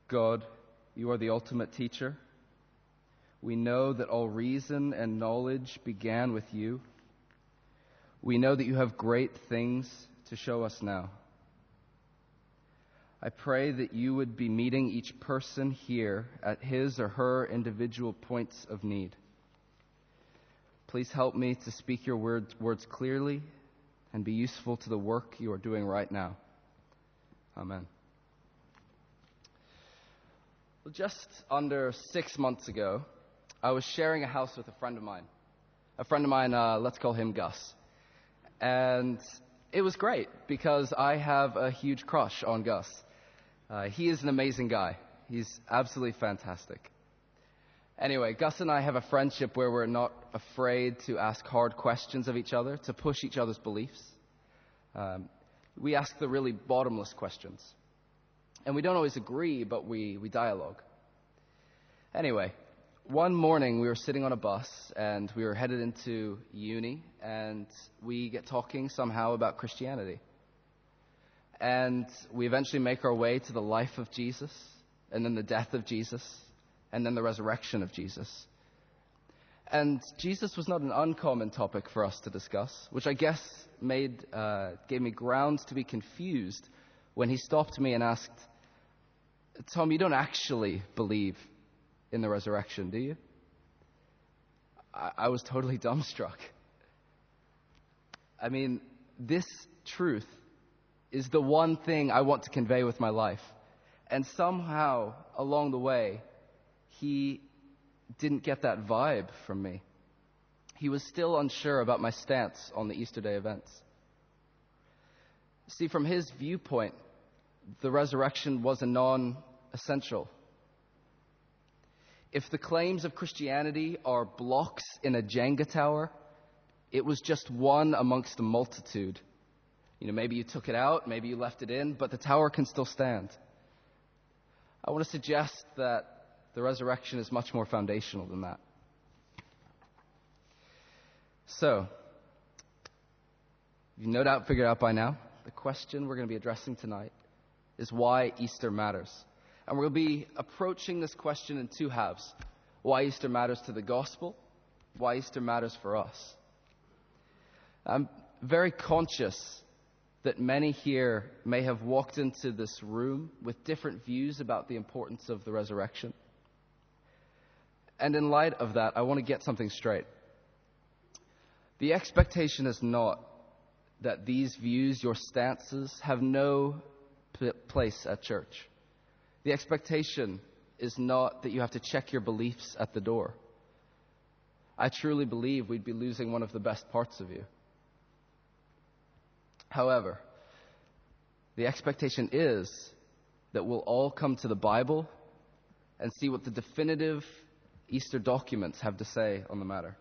God, you are the ultimate teacher. We know that all reason and knowledge began with you. We know that you have great things to show us now. I pray that you would be meeting each person here at his or her individual points of need. Please help me to speak your words clearly and be useful to the work you are doing right now. Amen. Well, just under 6 months ago, I was sharing a house with a friend of mine. Let's call him Gus. And it was great because I have a huge crush on Gus. He is an amazing guy. He's absolutely fantastic. Anyway, Gus and I have a friendship where we're not afraid to ask hard questions of each other, to push each other's beliefs. We ask the really bottomless questions. And we don't always agree, but we dialogue. Anyway, one morning we were sitting on a bus and we were headed into uni, and we get talking somehow about Christianity. And we eventually make our way to the life of Jesus, and then the death of Jesus, and then the resurrection of Jesus. And Jesus was not an uncommon topic for us to discuss, which I guess gave me grounds to be confused when he stopped me and asked, "Tom, you don't actually believe in the resurrection, do you?" I was totally dumbstruck. I mean, this truth is the one thing I want to convey with my life. And somehow, along the way, he didn't get that vibe from me. He was still unsure about my stance on the Easter Day events. See, from his viewpoint, the resurrection was a non-essential. If the claims of Christianity are blocks in a Jenga tower, it was just one amongst a multitude. Maybe you took it out, maybe you left it in, but the tower can still stand. I want to suggest that the resurrection is much more foundational than that. So, you've no doubt figured out by now, the question we're going to be addressing tonight is why Easter matters. And we're going to be approaching this question in two halves. Why Easter matters to the gospel, why Easter matters for us. I'm very conscious that many here may have walked into this room with different views about the importance of the resurrection. And in light of that, I want to get something straight. The expectation is not that these views, your stances, have no place at church. The expectation is not that you have to check your beliefs at the door. I truly believe we'd be losing one of the best parts of you. However, the expectation is that we'll all come to the Bible and see what the definitive Easter documents have to say on the matter.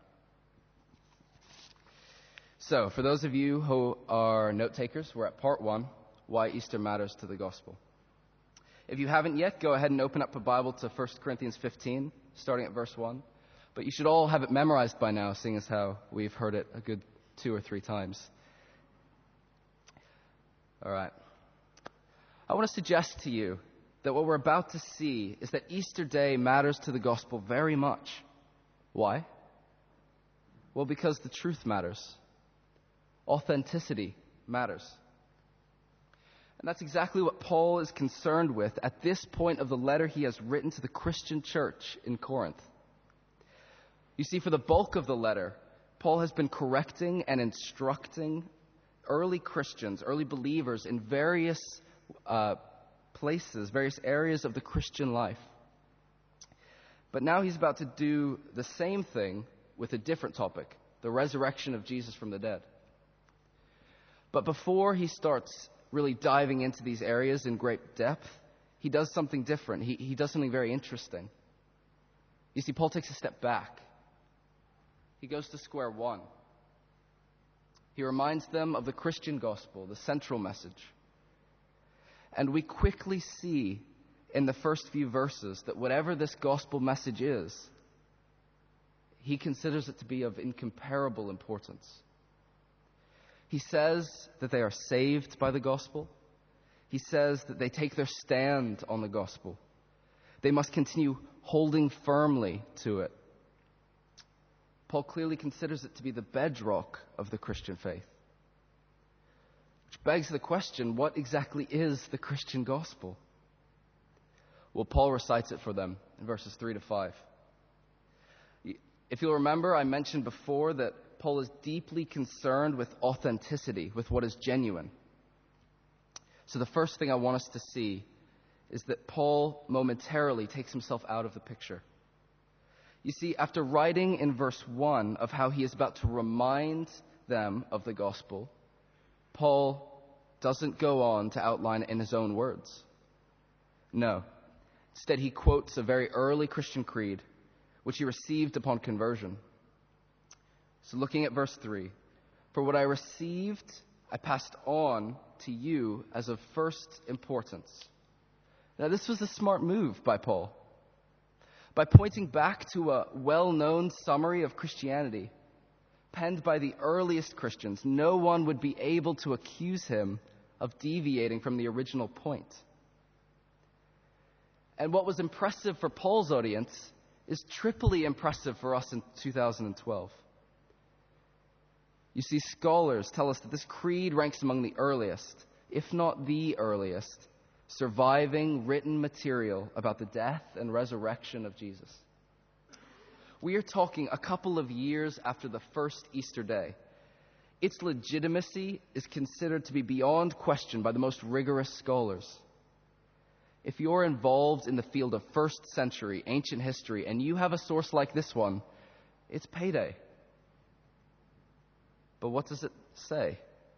So, for those of you who are note takers, we're at part 1, why Easter matters to the gospel. If you haven't yet, go ahead and open up a Bible to 1 Corinthians 15, starting at verse 1. But you should all have it memorized by now, seeing as how we've heard it a good 2 or 3 times. All right. I want to suggest to you that what we're about to see is that Easter Day matters to the gospel very much. Why? Well, because the truth matters. Authenticity matters. And that's exactly what Paul is concerned with at this point of the letter he has written to the Christian church in Corinth. You see, for the bulk of the letter, Paul has been correcting and instructing early Christians, early believers in various places, various areas of the Christian life. But now he's about to do the same thing with a different topic, the resurrection of Jesus from the dead. But before he starts really diving into these areas in great depth, he does something different. He does something very interesting. You see, Paul takes a step back. He goes to square one. He reminds them of the Christian gospel, the central message. And we quickly see in the first few verses that whatever this gospel message is, he considers it to be of incomparable importance. He says that they are saved by the gospel. He says that they take their stand on the gospel. They must continue holding firmly to it. Paul clearly considers it to be the bedrock of the Christian faith. Which begs the question, what exactly is the Christian gospel? Well, Paul recites it for them in verses 3 to 5. If you'll remember, I mentioned before that Paul is deeply concerned with authenticity, with what is genuine. So the first thing I want us to see is that Paul momentarily takes himself out of the picture. You see, after writing in verse 1 of how he is about to remind them of the gospel, Paul doesn't go on to outline it in his own words. No. Instead, he quotes a very early Christian creed, which he received upon conversion. So looking at verse 3, "For what I received, I passed on to you as of first importance." Now, this was a smart move by Paul. By pointing back to a well-known summary of Christianity, penned by the earliest Christians, no one would be able to accuse him of deviating from the original point. And what was impressive for Paul's audience is triply impressive for us in 2012. You see, scholars tell us that this creed ranks among the earliest, if not the earliest, surviving written material about the death and resurrection of Jesus. We are talking a couple of years after the first Easter day. Its legitimacy is considered to be beyond question by the most rigorous scholars. If you're involved in the field of first century ancient history and you have a source like this one, it's payday. But what does it say?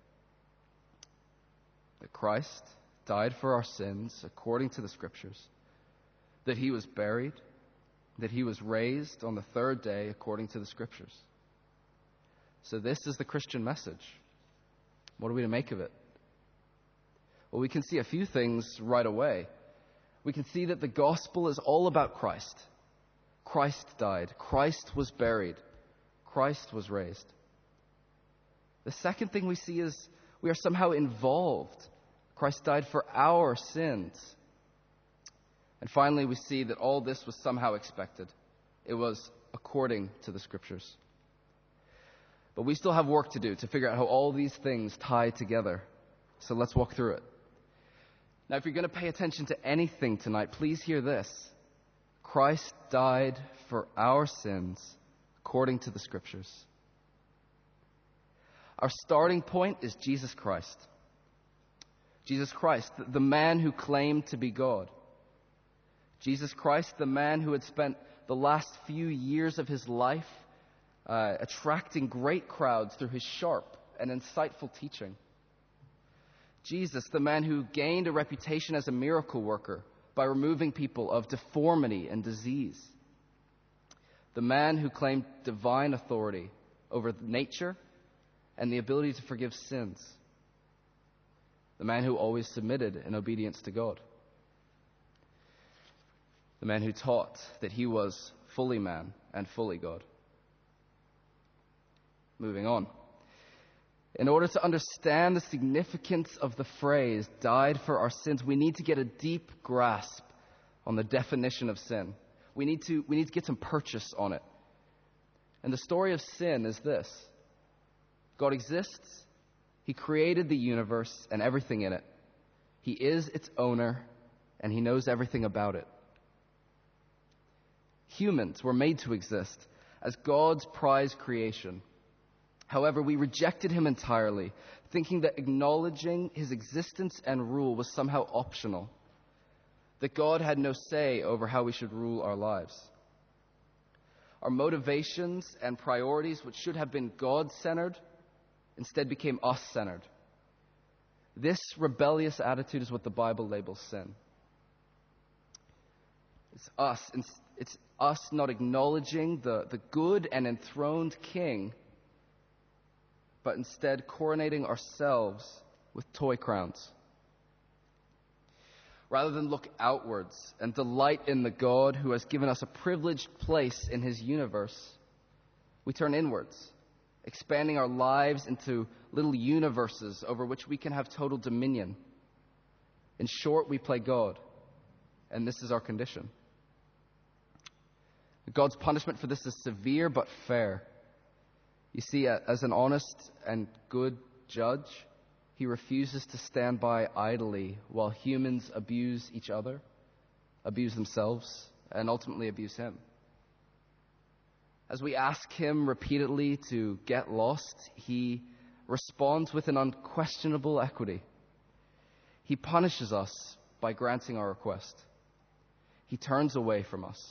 That Christ died for our sins according to the Scriptures, that he was buried, that he was raised on the third day according to the Scriptures. So this is the Christian message. What are we to make of it? Well, we can see a few things right away. We can see that the gospel is all about Christ. Christ died. Christ was buried. Christ was raised. The second thing we see is we are somehow involved. Christ died for our sins. And finally, we see that all this was somehow expected. It was according to the Scriptures. But we still have work to do to figure out how all these things tie together. So let's walk through it. Now, if you're going to pay attention to anything tonight, please hear this. Christ died for our sins according to the Scriptures. Our starting point is Jesus Christ. Jesus Christ, the man who claimed to be God. Jesus Christ, the man who had spent the last few years of his life attracting great crowds through his sharp and insightful teaching. Jesus, the man who gained a reputation as a miracle worker by removing people of deformity and disease. The man who claimed divine authority over nature and the ability to forgive sins. The man who always submitted in obedience to God. The man who taught that he was fully man and fully God. Moving on. In order to understand the significance of the phrase, died for our sins, we need to get a deep grasp on the definition of sin. We need to get some purchase on it. And the story of sin is this. God exists. He created the universe and everything in it. He is its owner, and he knows everything about it. Humans were made to exist as God's prized creation. However, we rejected him entirely, thinking that acknowledging his existence and rule was somehow optional, that God had no say over how we should rule our lives. Our motivations and priorities, which should have been God-centered, instead became us-centered. This rebellious attitude is what the Bible labels sin. It's us not acknowledging the good and enthroned King, but instead coronating ourselves with toy crowns. Rather than look outwards and delight in the God who has given us a privileged place in his universe, we turn inwards, expanding our lives into little universes over which we can have total dominion. In short, we play God, and this is our condition. God's punishment for this is severe but fair. You see, as an honest and good judge, he refuses to stand by idly while humans abuse each other, abuse themselves, and ultimately abuse him. As we ask him repeatedly to get lost, he responds with an unquestionable equity. He punishes us by granting our request. He turns away from us.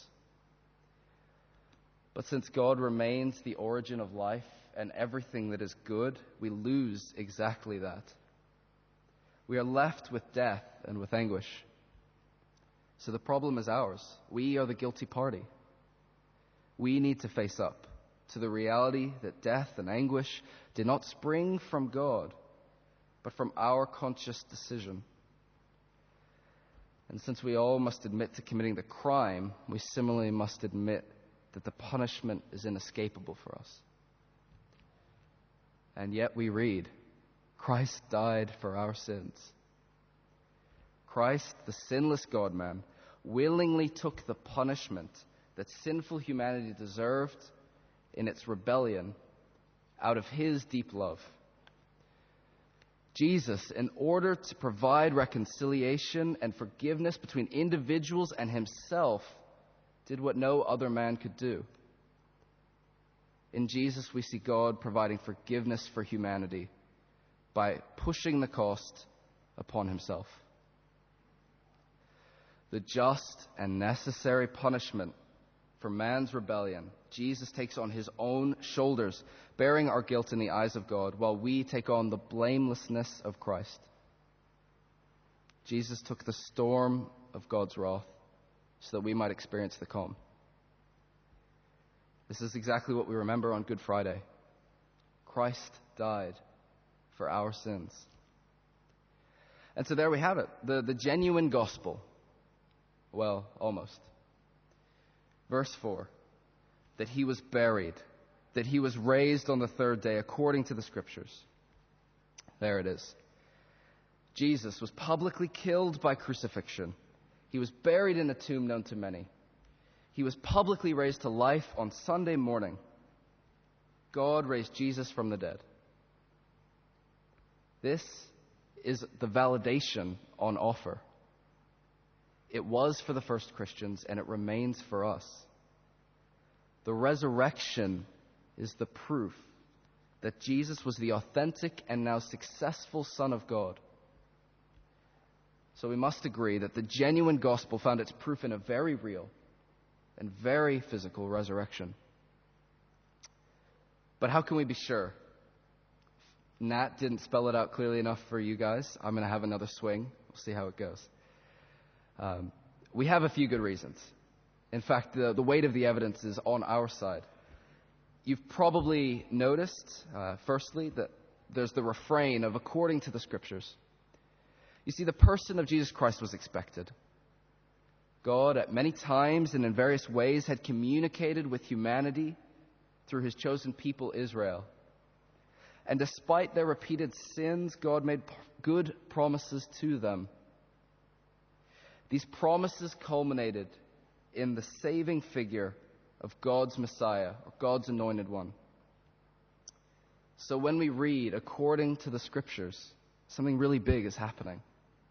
But since God remains the origin of life and everything that is good, we lose exactly that. We are left with death and with anguish. So the problem is ours. We are the guilty party. We need to face up to the reality that death and anguish did not spring from God, but from our conscious decision. And since we all must admit to committing the crime, we similarly must admit that the punishment is inescapable for us. And yet we read, Christ died for our sins. Christ, the sinless God-man, willingly took the punishment that sinful humanity deserved in its rebellion out of his deep love. Jesus, in order to provide reconciliation and forgiveness between individuals and himself, did what no other man could do. In Jesus, we see God providing forgiveness for humanity by pushing the cost upon himself. The just and necessary punishment for man's rebellion, Jesus takes on his own shoulders, bearing our guilt in the eyes of God, while we take on the blamelessness of Christ. Jesus took the storm of God's wrath so that we might experience the calm. This is exactly what we remember on Good Friday. Christ died for our sins. And so there we have it, the genuine gospel. Well, almost. Verse 4, that he was buried, that he was raised on the third day according to the Scriptures. There it is. Jesus was publicly killed by crucifixion. He was buried in a tomb known to many. He was publicly raised to life on Sunday morning. God raised Jesus from the dead. This is the validation on offer. It was for the first Christians, and it remains for us. The resurrection is the proof that Jesus was the authentic and now successful Son of God. So we must agree that the genuine gospel found its proof in a very real and very physical resurrection. But how can we be sure? Nat didn't spell it out clearly enough for you guys. I'm going to have another swing. We'll see how it goes. We have a few good reasons. In fact, the weight of the evidence is on our side. You've probably noticed, firstly, that there's the refrain of according to the Scriptures. You see, the person of Jesus Christ was expected. God, at many times and in various ways, had communicated with humanity through his chosen people, Israel. And despite their repeated sins, God made good promises to them. These promises culminated in the saving figure of God's Messiah, or God's anointed one. So when we read according to the Scriptures, something really big is happening.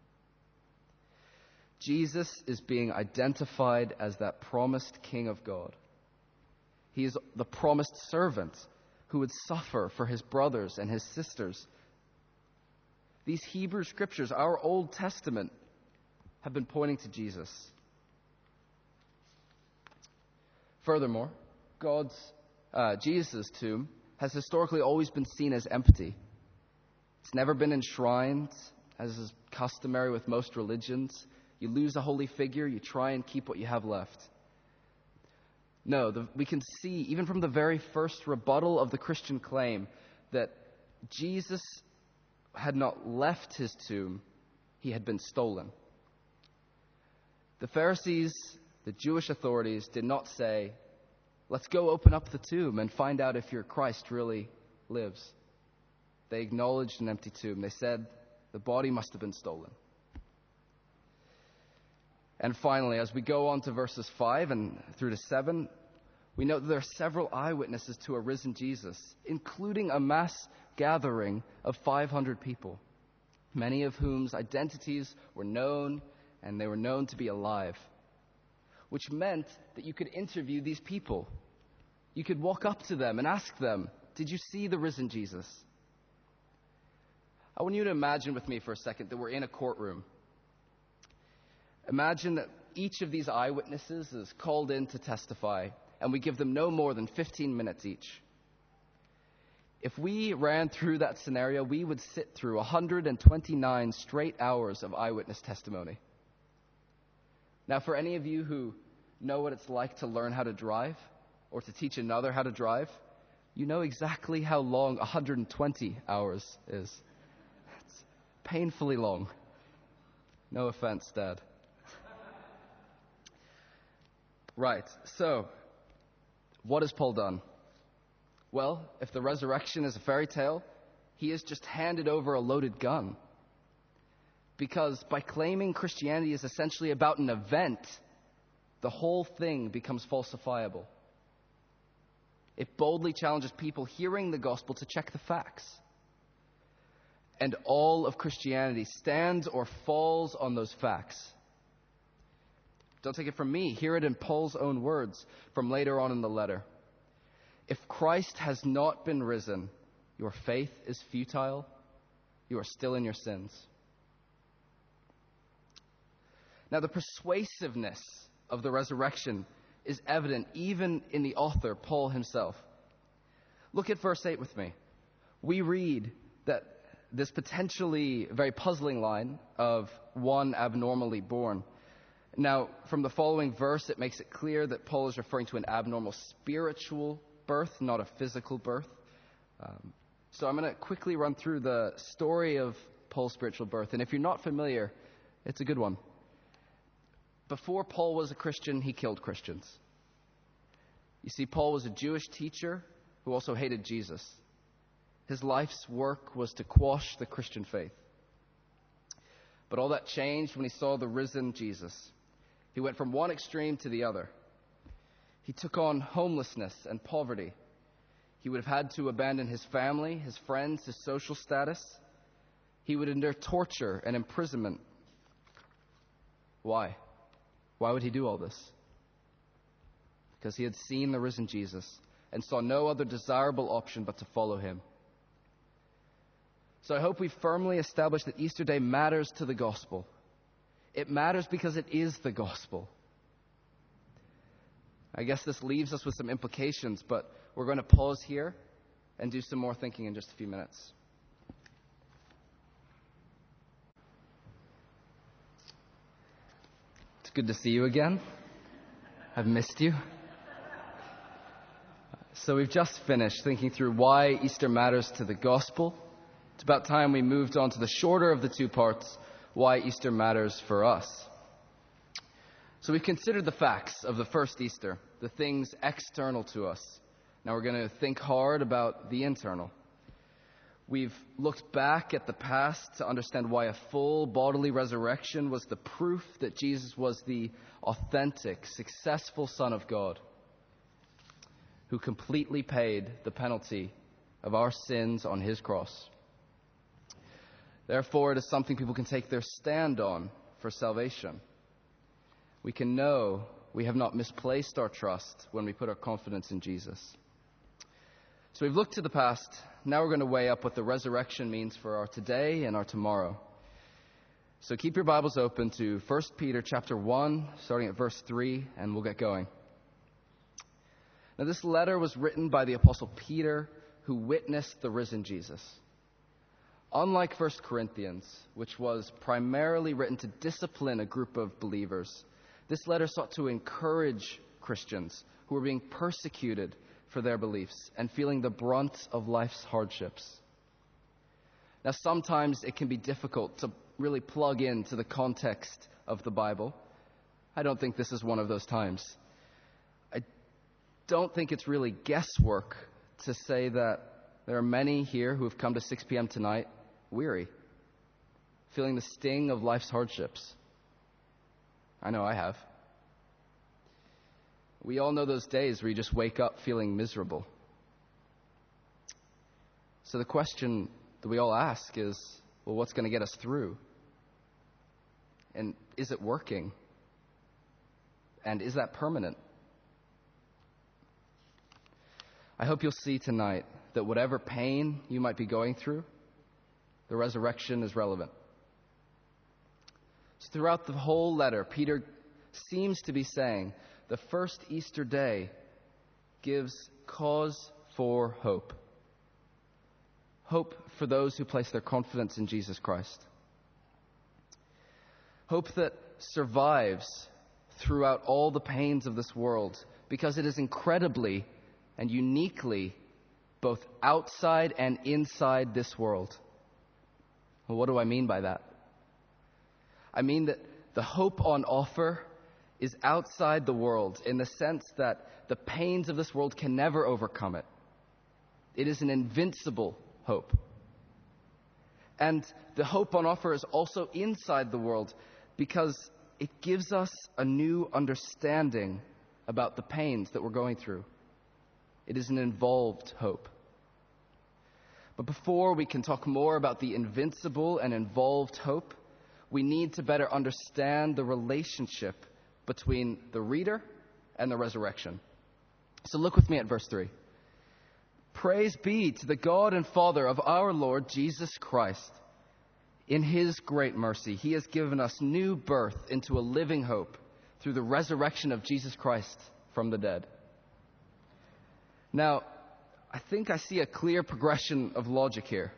Jesus is being identified as that promised King of God. He is the promised servant who would suffer for his brothers and his sisters. These Hebrew Scriptures, our Old Testament, have been pointing to Jesus. Furthermore, Jesus' tomb has historically always been seen as empty. It's never been enshrined, as is customary with most religions. You lose a holy figure, you try and keep what you have left. No, we can see, even from the very first rebuttal of the Christian claim, that Jesus had not left his tomb, he had been stolen. The Pharisees, the Jewish authorities, did not say, let's go open up the tomb and find out if your Christ really lives. They acknowledged an empty tomb. They said the body must have been stolen. And finally, as we go on to verses 5 and through to 7, we know that there are several eyewitnesses to a risen Jesus, including a mass gathering of 500 people, many of whose identities were known, and they were known to be alive, which meant that you could interview these people. You could walk up to them and ask them, "Did you see the risen Jesus?" I want you to imagine with me for a second that we're in a courtroom. Imagine that each of these eyewitnesses is called in to testify, and we give them no more than 15 minutes each. If we ran through that scenario, we would sit through 129 straight hours of eyewitness testimony. Now, for any of you who know what it's like to learn how to drive or to teach another how to drive, you know exactly how long 120 hours is. It's painfully long. No offense, Dad. Right, so what has Paul done? Well, if the resurrection is a fairy tale, he has just handed over a loaded gun. Because by claiming Christianity is essentially about an event, the whole thing becomes falsifiable. It boldly challenges people hearing the gospel to check the facts. And all of Christianity stands or falls on those facts. Don't take it from me. Hear it in Paul's own words from later on in the letter. If Christ has not been risen, your faith is futile. You are still in your sins. Now, the persuasiveness of the resurrection is evident even in the author, Paul himself. Look at verse 8 with me. We read that this potentially very puzzling line of one abnormally born. Now, from the following verse, it makes it clear that Paul is referring to an abnormal spiritual birth, not a physical birth. So I'm going to quickly run through the story of Paul's spiritual birth. And if you're not familiar, it's a good one. Before Paul was a Christian, he killed Christians. You see, Paul was a Jewish teacher who also hated Jesus. His life's work was to quash the Christian faith. But all that changed when he saw the risen Jesus. He went from one extreme to the other. He took on homelessness and poverty. He would have had to abandon his family, his friends, his social status. He would endure torture and imprisonment. Why? Why would he do all this? Because he had seen the risen Jesus and saw no other desirable option but to follow him. So I hope we firmly establish that Easter Day matters to the gospel. It matters because it is the gospel. I guess this leaves us with some implications, but we're going to pause here and do some more thinking in just a few minutes. It's good to see you again. I've missed you. So we've just finished thinking through why Easter matters to the gospel. It's about time we moved on to the shorter of the two parts, why Easter matters for us. So we've considered the facts of the first Easter, the things external to us. Now we're going to think hard about the internal. We've looked back at the past to understand why a full bodily resurrection was the proof that Jesus was the authentic, successful Son of God, who completely paid the penalty of our sins on his cross. Therefore, it is something people can take their stand on for salvation. We can know we have not misplaced our trust when we put our confidence in Jesus. So we've looked to the past. Now we're going to weigh up what the resurrection means for our today and our tomorrow. So keep your Bibles open to 1 Peter chapter 1, starting at verse 3, and we'll get going. Now this letter was written by the Apostle Peter, who witnessed the risen Jesus. Unlike 1 Corinthians, which was primarily written to discipline a group of believers, this letter sought to encourage Christians who were being persecuted for their beliefs and feeling the brunt of life's hardships. Now, sometimes it can be difficult to really plug into the context of the Bible. I don't think this is one of those times. I don't think it's really guesswork to say that there are many here who have come to 6 p.m. tonight weary, feeling the sting of life's hardships. I know I have. We all know those days where you just wake up feeling miserable. So the question that we all ask is, well, what's going to get us through? And is it working? And is that permanent? I hope you'll see tonight that whatever pain you might be going through, the resurrection is relevant. So throughout the whole letter, Peter seems to be saying the first Easter day gives cause for hope. Hope for those who place their confidence in Jesus Christ. Hope that survives throughout all the pains of this world, because it is incredibly and uniquely both outside and inside this world. Well, what do I mean by that? I mean that the hope on offer is outside the world in the sense that the pains of this world can never overcome it. It is an invincible hope. And the hope on offer is also inside the world because it gives us a new understanding about the pains that we're going through. It is an involved hope. But before we can talk more about the invincible and involved hope, we need to better understand the relationship between the reader and the resurrection. So look with me at verse 3. Praise be to the God and Father of our Lord Jesus Christ. In his great mercy, he has given us new birth into a living hope through the resurrection of Jesus Christ from the dead. Now, I think I see a clear progression of logic here.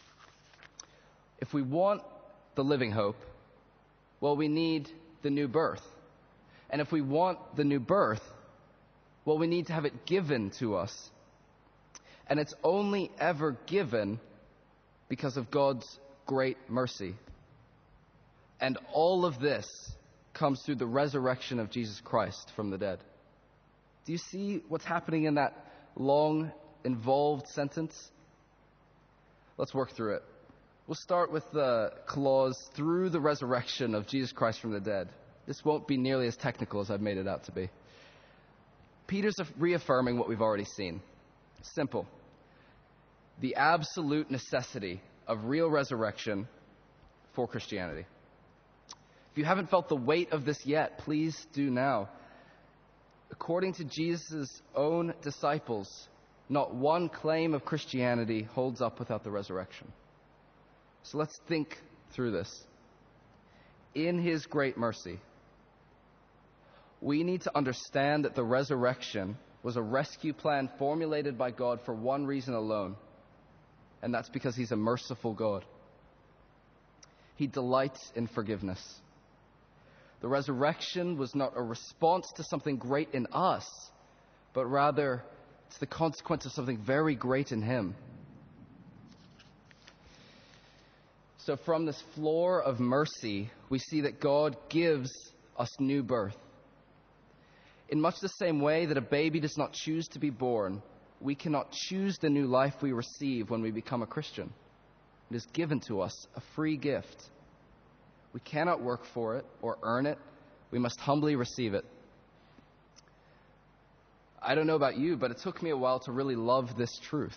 If we want the living hope, well, we need the new birth. And if we want the new birth, well, we need to have it given to us. And it's only ever given because of God's great mercy. And all of this comes through the resurrection of Jesus Christ from the dead. Do you see what's happening in that long, involved sentence? Let's work through it. We'll start with the clause, through the resurrection of Jesus Christ from the dead. This won't be nearly as technical as I've made it out to be. Peter's reaffirming what we've already seen. Simple. The absolute necessity of real resurrection for Christianity. If you haven't felt the weight of this yet, please do now. According to Jesus' own disciples, not one claim of Christianity holds up without the resurrection. So let's think through this. In his great mercy, we need to understand that the resurrection was a rescue plan formulated by God for one reason alone, and that's because he's a merciful God. He delights in forgiveness. The resurrection was not a response to something great in us, but rather it's the consequence of something very great in him. So from this floor of mercy, we see that God gives us new birth. In much the same way that a baby does not choose to be born, we cannot choose the new life we receive when we become a Christian. It is given to us, a free gift. We cannot work for it or earn it. We must humbly receive it. I don't know about you, but it took me a while to really love this truth.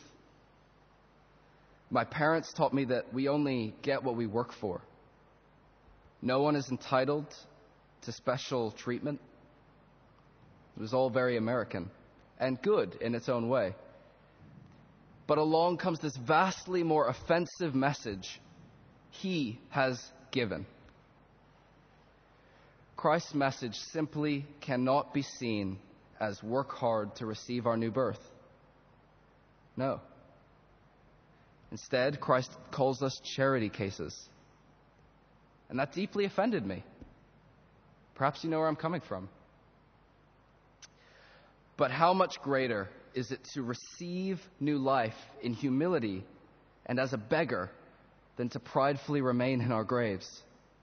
My parents taught me that we only get what we work for. No one is entitled to special treatment. It was all very American and good in its own way. But along comes this vastly more offensive message. He has given. Christ's message simply cannot be seen as work hard to receive our new birth. No. Instead, Christ calls us charity cases. And that deeply offended me. Perhaps you know where I'm coming from. But how much greater is it to receive new life in humility and as a beggar than to pridefully remain in our graves?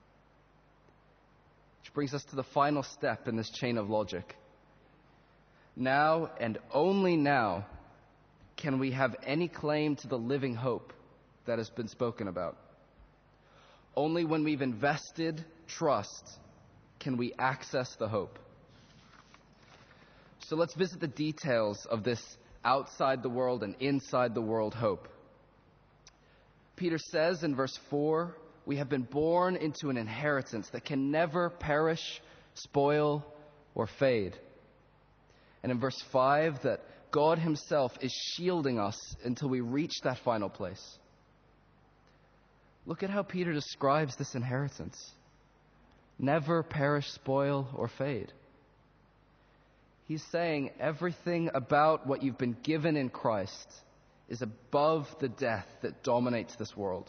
Which brings us to the final step in this chain of logic. Now and only now can we have any claim to the living hope that has been spoken about. Only when we've invested trust can we access the hope. So let's visit the details of this outside the world and inside the world hope. Peter says in verse 4, we have been born into an inheritance that can never perish, spoil, or fade. And in verse 5, that God himself is shielding us until we reach that final place. Look at how Peter describes this inheritance. Never perish, spoil, or fade. He's saying everything about what you've been given in Christ is above the death that dominates this world.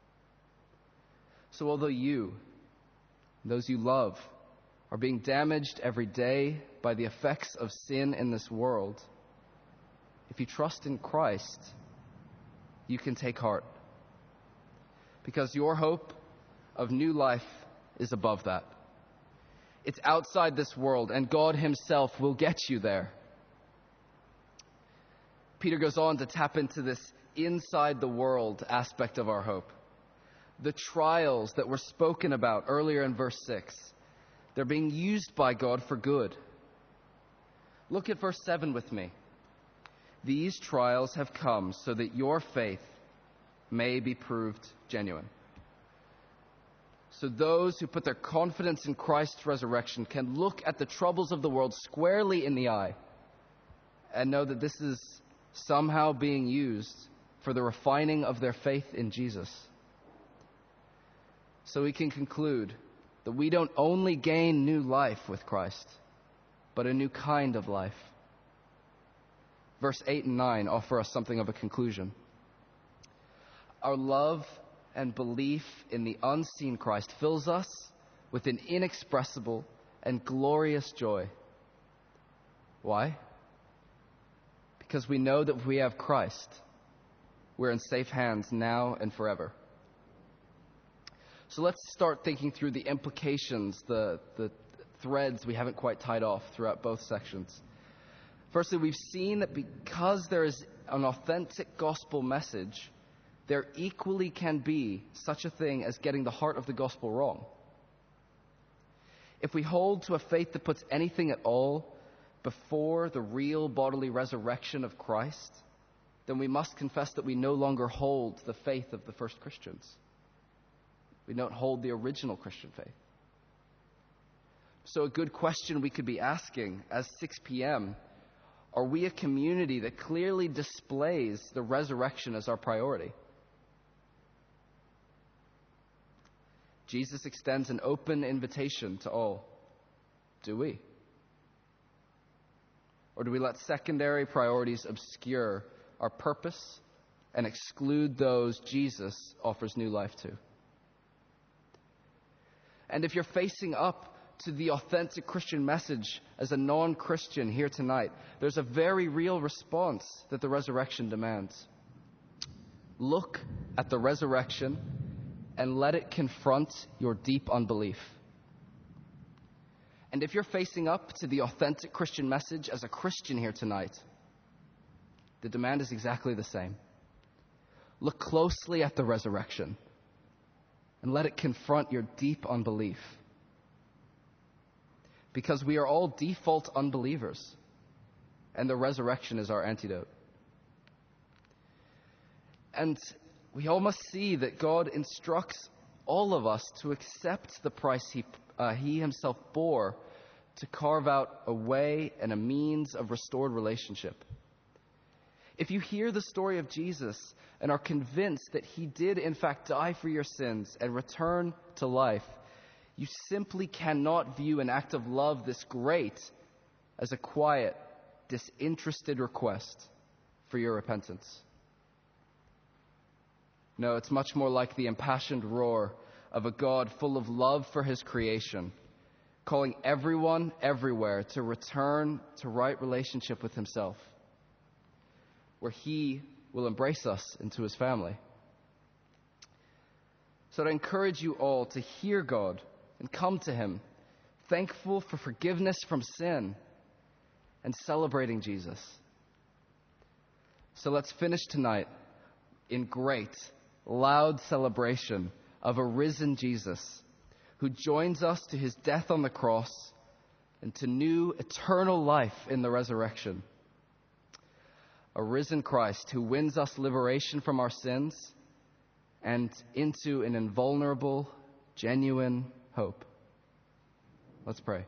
So although you, those you love, are being damaged every day by the effects of sin in this world, if you trust in Christ, you can take heart. Because your hope of new life is above that. It's outside this world, and God himself will get you there. Peter goes on to tap into this inside the world aspect of our hope. The trials that were spoken about earlier in verse 6, they're being used by God for good. Look at verse 7 with me. These trials have come so that your faith may be proved genuine. So those who put their confidence in Christ's resurrection can look at the troubles of the world squarely in the eye and know that this is somehow being used for the refining of their faith in Jesus. So we can conclude that we don't only gain new life with Christ, but a new kind of life. Verse 8 and 9 offer us something of a conclusion. Our love and belief in the unseen Christ fills us with an inexpressible and glorious joy. Why? Because we know that if we have Christ, we're in safe hands now and forever. So let's start thinking through the implications, the threads we haven't quite tied off throughout both sections. Firstly, we've seen that because there is an authentic gospel message, there equally can be such a thing as getting the heart of the gospel wrong. If we hold to a faith that puts anything at all before the real bodily resurrection of Christ, then we must confess that we no longer hold the faith of the first Christians. We don't hold the original Christian faith. So a good question we could be asking as 6 p.m., are we a community that clearly displays the resurrection as our priority? Jesus extends an open invitation to all. Do we? Or do we let secondary priorities obscure our purpose and exclude those Jesus offers new life to? And if you're facing up to the authentic Christian message as a non-Christian here tonight, there's a very real response that the resurrection demands. Look at the resurrection and let it confront your deep unbelief. And if you're facing up to the authentic Christian message as a Christian here tonight, the demand is exactly the same. Look closely at the resurrection and let it confront your deep unbelief. Because we are all default unbelievers, and the resurrection is our antidote. And we all must see that God instructs all of us to accept the price He himself bore to carve out a way and a means of restored relationship. If you hear the story of Jesus and are convinced that He did in fact die for your sins and return to life, you simply cannot view an act of love this great as a quiet, disinterested request for your repentance. No, it's much more like the impassioned roar of a God full of love for His creation, calling everyone everywhere to return to right relationship with Himself, where He will embrace us into His family. So I encourage you all to hear God and come to Him, thankful for forgiveness from sin and celebrating Jesus. So let's finish tonight in great, loud celebration of a risen Jesus who joins us to His death on the cross into new eternal life in the resurrection. A risen Christ who wins us liberation from our sins and into an invulnerable, genuine hope. Let's pray.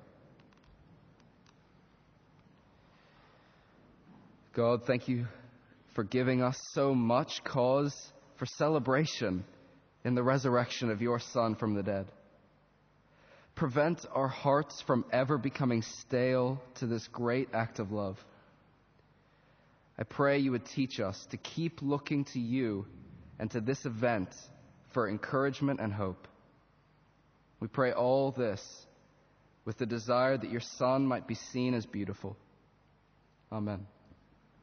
God, thank you for giving us so much cause for celebration in the resurrection of your Son from the dead. Prevent our hearts from ever becoming stale to this great act of love. I pray you would teach us to keep looking to you and to this event for encouragement and hope. We pray all this with the desire that your Son might be seen as beautiful. Amen.